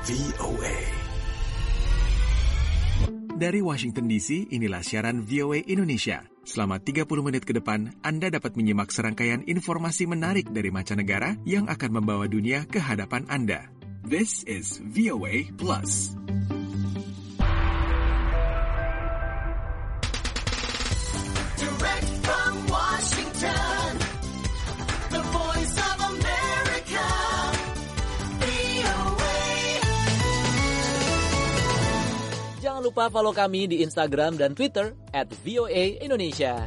VOA. Dari Washington DC, inilah siaran VOA Indonesia. Selama 30 menit ke depan, Anda dapat menyimak serangkaian informasi menarik dari mancanegara yang akan membawa dunia ke hadapan Anda. This is VOA Plus. Direct from Washington, the voice of America, VOA. Jangan lupa follow kami di Instagram dan Twitter @VOA_Indonesia.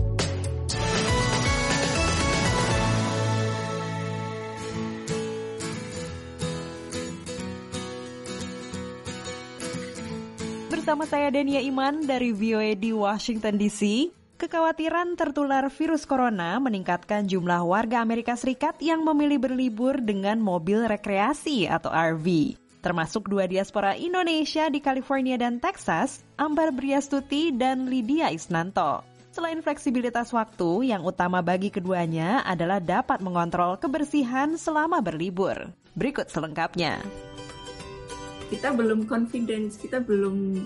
Bersama saya Dania Iman dari VOA di Washington DC. Kekhawatiran tertular virus corona meningkatkan jumlah warga Amerika Serikat yang memilih berlibur dengan mobil rekreasi atau RV. Termasuk dua diaspora Indonesia di California dan Texas, Ambar Briastuti dan Lydia Isnanto. Selain fleksibilitas waktu, yang utama bagi keduanya adalah dapat mengontrol kebersihan selama berlibur. Berikut selengkapnya. Kita belum confidence, kita belum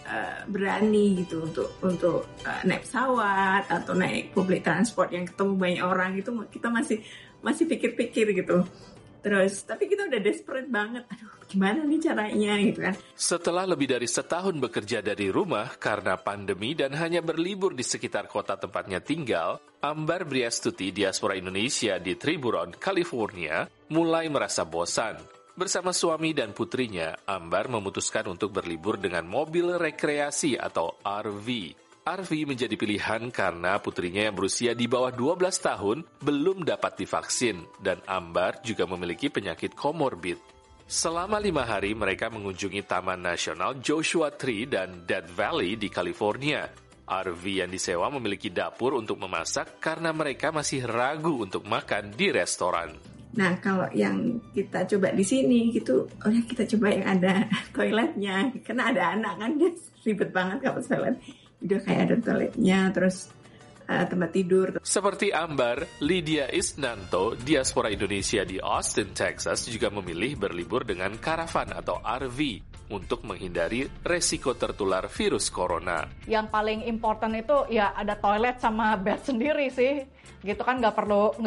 berani gitu untuk naik pesawat atau naik public transport yang ketemu banyak orang itu kita masih pikir-pikir gitu. Terus tapi kita udah desperate banget. Aduh, gimana nih caranya gitu kan. Setelah lebih dari setahun bekerja dari rumah karena pandemi dan hanya berlibur di sekitar kota tempatnya tinggal, Ambar Briastuti, diaspora Indonesia di Triburon, California, mulai merasa bosan. Bersama suami dan putrinya, Ambar memutuskan untuk berlibur dengan mobil rekreasi atau RV. RV menjadi pilihan karena putrinya yang berusia di bawah 12 tahun belum dapat divaksin dan Ambar juga memiliki penyakit komorbid. Selama 5 hari mereka mengunjungi Taman Nasional Joshua Tree dan Death Valley di California. RV yang disewa memiliki dapur untuk memasak karena mereka masih ragu untuk makan di restoran. Nah, kalau yang kita coba di sini gitu, kita coba yang ada toiletnya. Karena ada anak kan, dia ribet banget kalau toilet. Udah kayak ada toiletnya, terus tempat tidur. Seperti Ambar, Lydia Isnanto, diaspora Indonesia di Austin, Texas, juga memilih berlibur dengan karavan atau RV untuk menghindari resiko tertular virus corona. Yang paling important itu ya ada toilet sama bed sendiri sih. Gitu kan nggak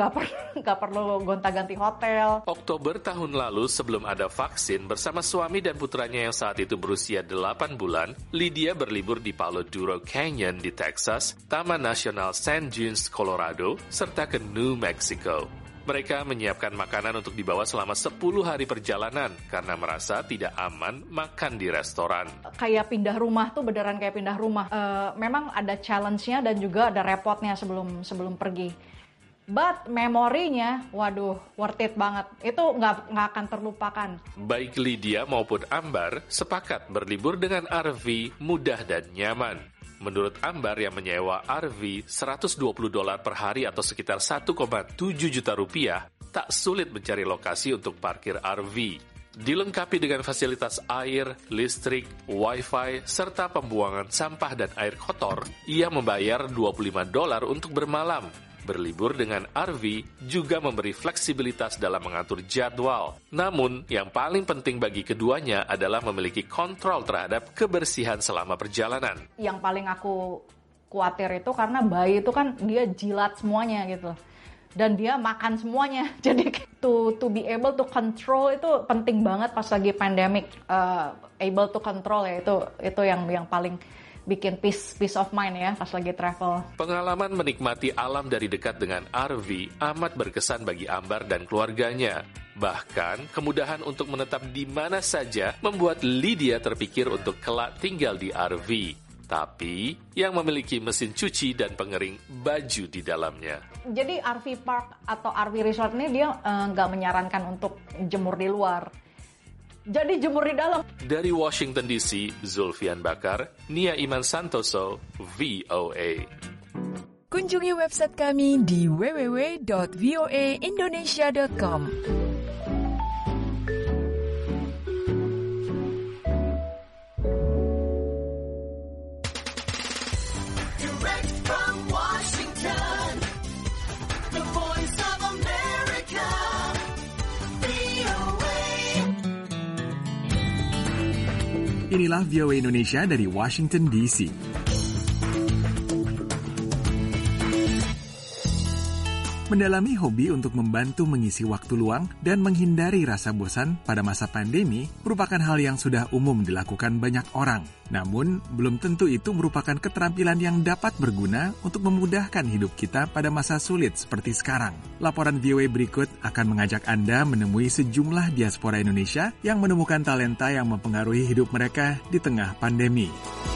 perlu gonta-ganti hotel. Oktober tahun lalu sebelum ada vaksin, bersama suami dan putranya yang saat itu berusia 8 bulan, Lydia berlibur di Palo Duro Canyon di Texas, Taman Nasional San Juans, Colorado, serta ke New Mexico. Mereka menyiapkan makanan untuk dibawa selama 10 hari perjalanan karena merasa tidak aman makan di restoran. Kayak pindah rumah tuh beneran kayak pindah rumah. Memang ada challenge-nya dan juga ada repotnya sebelum pergi. But memorinya, waduh, worth it banget. Itu nggak akan terlupakan. Baik Lydia maupun Ambar sepakat berlibur dengan RV mudah dan nyaman. Menurut Ambar yang menyewa RV $120 per hari atau sekitar 1,7 juta rupiah, tak sulit mencari lokasi untuk parkir RV. Dilengkapi dengan fasilitas air, listrik, wifi, serta pembuangan sampah dan air kotor, ia membayar $25 untuk bermalam. Berlibur dengan RV juga memberi fleksibilitas dalam mengatur jadwal. Namun, yang paling penting bagi keduanya adalah memiliki kontrol terhadap kebersihan selama perjalanan. Yang paling aku khawatir itu karena bayi itu kan dia jilat semuanya gitu. Dan dia makan semuanya. Jadi to be able to control itu penting banget pas lagi pandemic. Able to control ya itu yang paling bikin peace of mind ya pas lagi travel. Pengalaman menikmati alam dari dekat dengan RV amat berkesan bagi Ambar dan keluarganya. Bahkan, kemudahan untuk menetap di mana saja membuat Lydia terpikir untuk kelak tinggal di RV. Tapi, yang memiliki mesin cuci dan pengering baju di dalamnya. Jadi RV park atau RV resort ini dia nggak menyarankan untuk jemur di luar. Jadi jemur di dalam. Dari Washington DC, Zulfian Bakar, Nia Iman Santoso, VOA. Kunjungi website kami di www.voaindonesia.com. Direct from Washington, the voice of America, VOA. Inilah VOA Indonesia dari Washington DC. Mendalami hobi untuk membantu mengisi waktu luang dan menghindari rasa bosan pada masa pandemi merupakan hal yang sudah umum dilakukan banyak orang. Namun, belum tentu itu merupakan keterampilan yang dapat berguna untuk memudahkan hidup kita pada masa sulit seperti sekarang. Laporan VOA berikut akan mengajak Anda menemui sejumlah diaspora Indonesia yang menemukan talenta yang mempengaruhi hidup mereka di tengah pandemi.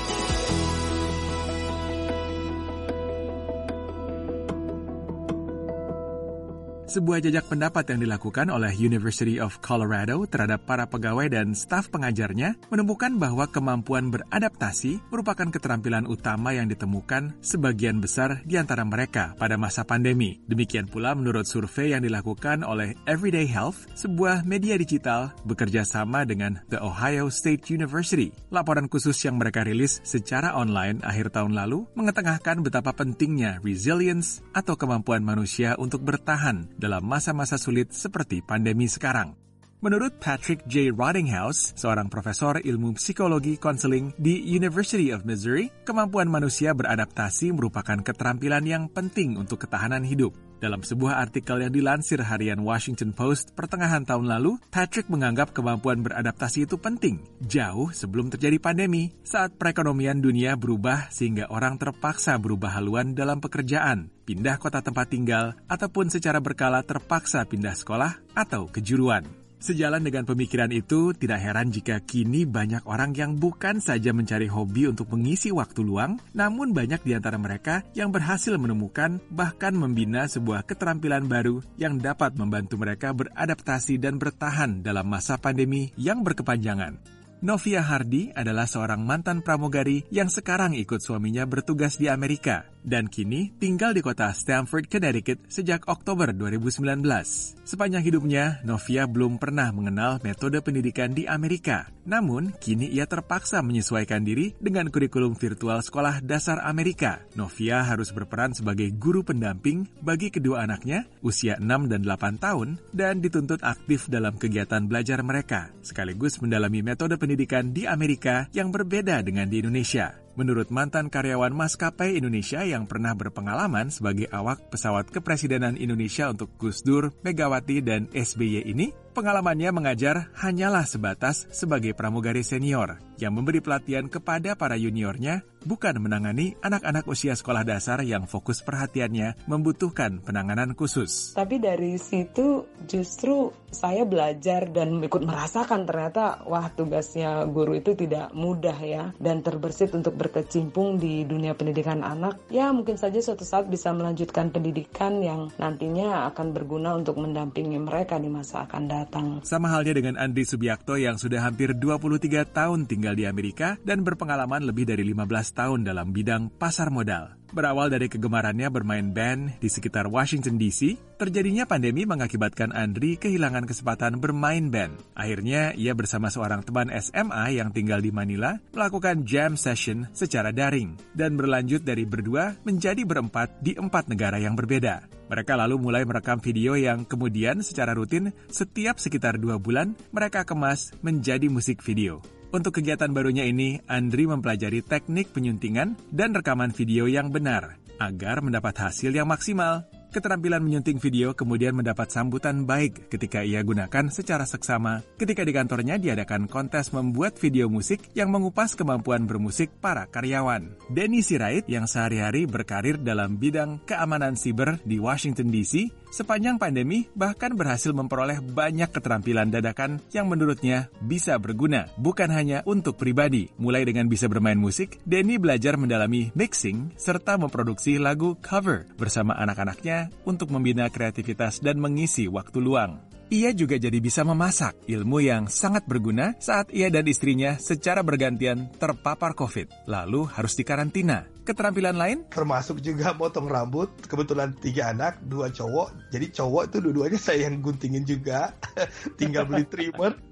Sebuah jajak pendapat yang dilakukan oleh University of Colorado terhadap para pegawai dan staf pengajarnya menemukan bahwa kemampuan beradaptasi merupakan keterampilan utama yang ditemukan sebagian besar di antara mereka pada masa pandemi. Demikian pula menurut survei yang dilakukan oleh Everyday Health, sebuah media digital bekerja sama dengan The Ohio State University. Laporan khusus yang mereka rilis secara online akhir tahun lalu mengetengahkan betapa pentingnya resilience atau kemampuan manusia untuk bertahan dalam masa-masa sulit seperti pandemi sekarang. Menurut Patrick J. Rottinghaus, seorang profesor ilmu psikologi konseling di University of Missouri, kemampuan manusia beradaptasi merupakan keterampilan yang penting untuk ketahanan hidup. Dalam sebuah artikel yang dilansir harian Washington Post pertengahan tahun lalu, Patrick menganggap kemampuan beradaptasi itu penting, jauh sebelum terjadi pandemi, saat perekonomian dunia berubah sehingga orang terpaksa berubah haluan dalam pekerjaan, pindah kota tempat tinggal, ataupun secara berkala terpaksa pindah sekolah atau kejuruan. Sejalan dengan pemikiran itu, tidak heran jika kini banyak orang yang bukan saja mencari hobi untuk mengisi waktu luang, namun banyak di antara mereka yang berhasil menemukan bahkan membina sebuah keterampilan baru yang dapat membantu mereka beradaptasi dan bertahan dalam masa pandemi yang berkepanjangan. Novia Hardy adalah seorang mantan pramugari yang sekarang ikut suaminya bertugas di Amerika dan kini tinggal di kota Stamford, Connecticut sejak Oktober 2019. Sepanjang hidupnya, Novia belum pernah mengenal metode pendidikan di Amerika. Namun, kini ia terpaksa menyesuaikan diri dengan kurikulum virtual sekolah dasar Amerika. Novia harus berperan sebagai guru pendamping bagi kedua anaknya, usia 6 dan 8 tahun, dan dituntut aktif dalam kegiatan belajar mereka, sekaligus mendalami metode pendidikan di Amerika yang berbeda dengan di Indonesia. Menurut mantan karyawan maskapai Indonesia yang pernah berpengalaman sebagai awak pesawat kepresidenan Indonesia untuk Gus Dur, Megawati, dan SBY ini, pengalamannya mengajar hanyalah sebatas sebagai pramugari senior yang memberi pelatihan kepada para juniornya, bukan menangani anak-anak usia sekolah dasar yang fokus perhatiannya membutuhkan penanganan khusus. Tapi dari situ justru saya belajar dan ikut merasakan ternyata tugasnya guru itu tidak mudah ya, dan terbersit untuk berkecimpung di dunia pendidikan anak. Ya mungkin saja suatu saat bisa melanjutkan pendidikan yang nantinya akan berguna untuk mendampingi mereka di masa akan datang. Sama halnya dengan Andri Subiakto yang sudah hampir 23 tahun tinggal di Amerika dan berpengalaman lebih dari 15 tahun dalam bidang pasar modal. Berawal dari kegemarannya bermain band di sekitar Washington DC, terjadinya pandemi mengakibatkan Andri kehilangan kesempatan bermain band. Akhirnya, ia bersama seorang teman SMA yang tinggal di Manila melakukan jam session secara daring dan berlanjut dari berdua menjadi berempat di 4 negara yang berbeda. Mereka lalu mulai merekam video yang kemudian secara rutin setiap sekitar 2 bulan mereka kemas menjadi musik video. Untuk kegiatan barunya ini, Andri mempelajari teknik penyuntingan dan rekaman video yang benar agar mendapat hasil yang maksimal. Keterampilan menyunting video kemudian mendapat sambutan baik ketika ia gunakan secara seksama ketika di kantornya diadakan kontes membuat video musik yang mengupas kemampuan bermusik para karyawan. Denny Sirait yang sehari-hari berkarir dalam bidang keamanan siber di Washington DC, sepanjang pandemi bahkan berhasil memperoleh banyak keterampilan dadakan yang menurutnya bisa berguna, bukan hanya untuk pribadi. Mulai dengan bisa bermain musik, Denny belajar mendalami mixing serta memproduksi lagu cover bersama anak-anaknya untuk membina kreativitas dan mengisi waktu luang. Ia juga jadi bisa memasak, ilmu yang sangat berguna saat ia dan istrinya secara bergantian terpapar COVID, lalu harus dikarantina. Keterampilan lain? Termasuk juga potong rambut, kebetulan 3 anak, 2 cowok, jadi cowok itu dua-duanya saya yang guntingin juga, tinggal beli trimmer.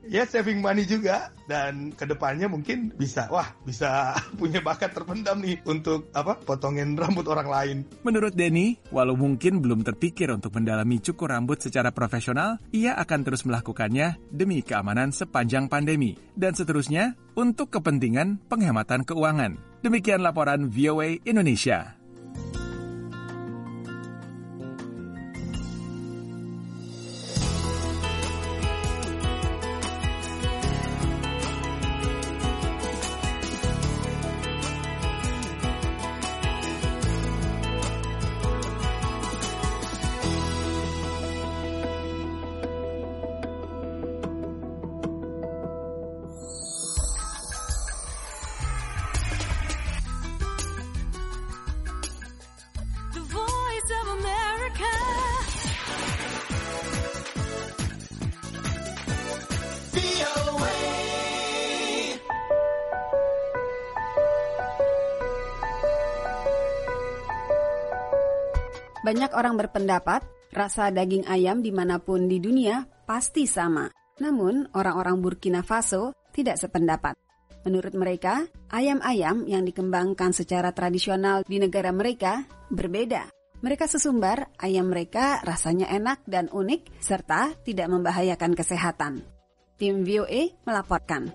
ya saving money juga, dan kedepannya mungkin bisa punya bakat terpendam nih untuk potongin rambut orang lain. Menurut Denny, walau mungkin belum terpikir untuk mendalami cukur rambut secara profesional, ia akan terus melakukannya demi keamanan sepanjang pandemi. Dan seterusnya, untuk kepentingan penghematan keuangan. Demikian laporan VOA Indonesia. Banyak orang berpendapat rasa daging ayam dimanapun di dunia pasti sama. Namun, orang-orang Burkina Faso tidak sependapat. Menurut mereka, ayam-ayam yang dikembangkan secara tradisional di negara mereka berbeda. Mereka sesumbar ayam mereka rasanya enak dan unik serta tidak membahayakan kesehatan. Tim VOA melaporkan.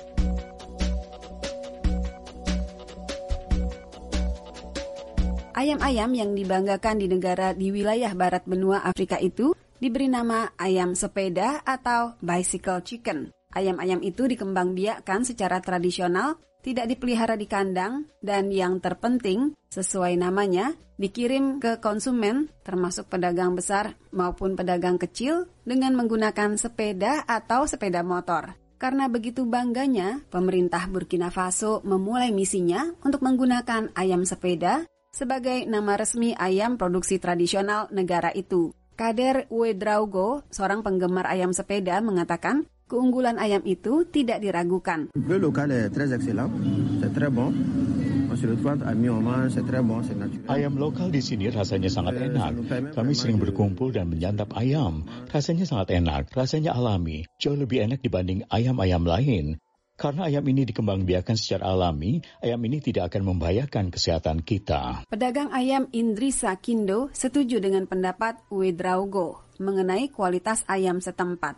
Ayam-ayam yang dibanggakan di negara di wilayah barat benua Afrika itu diberi nama ayam sepeda atau bicycle chicken. Ayam-ayam itu dikembangbiakkan secara tradisional, tidak dipelihara di kandang, dan yang terpenting, sesuai namanya, dikirim ke konsumen, termasuk pedagang besar maupun pedagang kecil, dengan menggunakan sepeda atau sepeda motor. Karena begitu bangganya, pemerintah Burkina Faso memulai misinya untuk menggunakan ayam sepeda sebagai nama resmi ayam produksi tradisional negara itu. Kader Ouedraogo, seorang penggemar ayam sepeda, mengatakan keunggulan ayam itu tidak diragukan. Le local est très excellent, c'est très bon. On se retrouve à mi-hommage, c'est très bon, c'est naturel. Ayam lokal di sini rasanya sangat enak. Kami sering berkumpul dan menyantap ayam. Rasanya sangat enak, rasanya alami, jauh lebih enak dibanding ayam-ayam lain. Karena ayam ini dikembangbiakkan secara alami, ayam ini tidak akan membahayakan kesehatan kita. Pedagang ayam Indrisa Kindo setuju dengan pendapat Ouedraogo mengenai kualitas ayam setempat.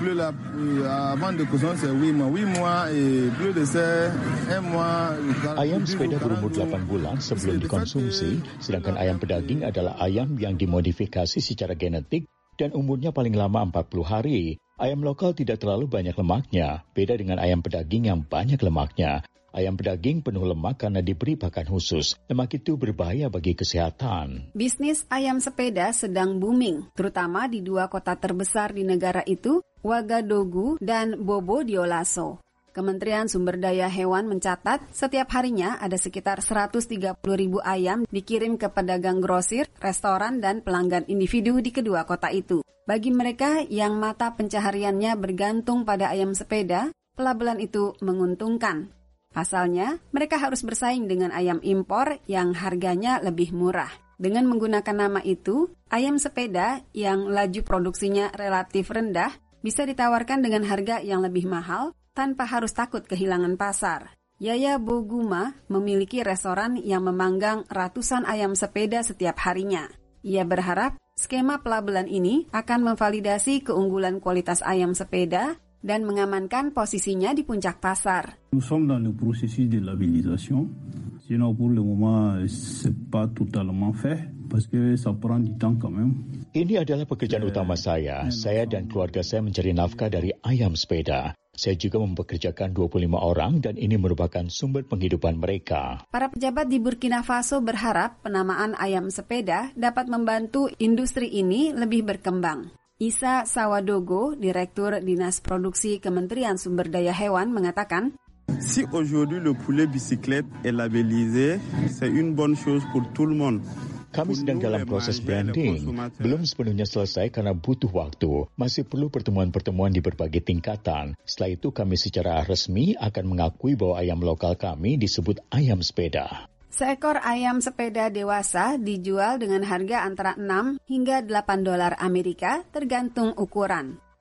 Ayam sepeda berumur 8 bulan sebelum dikonsumsi, sedangkan ayam pedaging adalah ayam yang dimodifikasi secara genetik dan umurnya paling lama 40 hari. Ayam lokal tidak terlalu banyak lemaknya, beda dengan ayam pedaging yang banyak lemaknya. Ayam pedaging penuh lemak karena diberi pakan khusus. Lemak itu berbahaya bagi kesehatan. Bisnis ayam sepeda sedang booming, terutama di dua kota terbesar di negara itu, Ouagadougou dan Bobo Dioulasso. Kementerian Sumber Daya Hewan mencatat setiap harinya ada sekitar 130.000 ayam dikirim ke pedagang grosir, restoran, dan pelanggan individu di kedua kota itu. Bagi mereka yang mata pencahariannya bergantung pada ayam sepeda, pelabelan itu menguntungkan. Pasalnya, mereka harus bersaing dengan ayam impor yang harganya lebih murah. Dengan menggunakan nama itu, ayam sepeda yang laju produksinya relatif rendah bisa ditawarkan dengan harga yang lebih mahal tanpa harus takut kehilangan pasar. Yaya Boguma memiliki restoran yang memanggang ratusan ayam sepeda setiap harinya. Ia berharap skema pelabelan ini akan memvalidasi keunggulan kualitas ayam sepeda dan mengamankan posisinya di puncak pasar. Nous sommes dans le processus de labellisation. Sinon pour le moment c'est pas totalement fait parce que ça prend du temps quand même. Ini adalah pekerjaan utama saya. Saya dan keluarga saya mencari nafkah dari ayam sepeda. Saya juga mempekerjakan 25 orang dan ini merupakan sumber penghidupan mereka. Para pejabat di Burkina Faso berharap penamaan ayam sepeda dapat membantu industri ini lebih berkembang. Isa Sawadogo, Direktur Dinas Produksi Kementerian Sumber Daya Hewan, mengatakan, Si aujourd'hui le poulet bicyclette est labellisé, c'est une bonne chose pour tout le monde. Kami sedang dalam proses branding, belum sepenuhnya selesai karena butuh waktu. Masih perlu pertemuan-pertemuan di berbagai tingkatan. Setelah itu kami secara resmi akan mengakui bahwa ayam lokal kami disebut ayam sepeda. Seekor ayam sepeda dewasa dijual dengan harga antara $6 hingga $8 Amerika tergantung ukuran.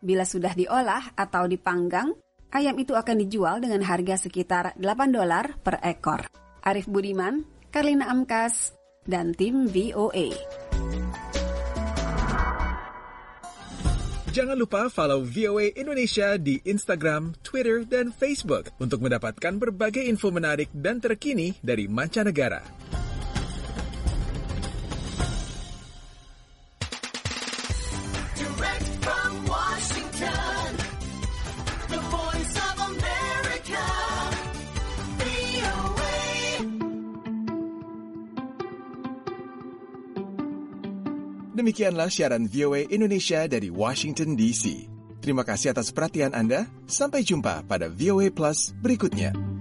Bila sudah diolah atau dipanggang, ayam itu akan dijual dengan harga sekitar $8 per ekor. Arif Budiman, Karlina Amkas, dan tim VOA. Jangan lupa follow VOA Indonesia di Instagram, Twitter, dan Facebook untuk mendapatkan berbagai info menarik dan terkini dari mancanegara. Direct from Washington, the voice of America, VOA. Demikianlah siaran VOA Indonesia dari Washington DC. Terima kasih atas perhatian Anda. Sampai jumpa pada VOA Plus berikutnya.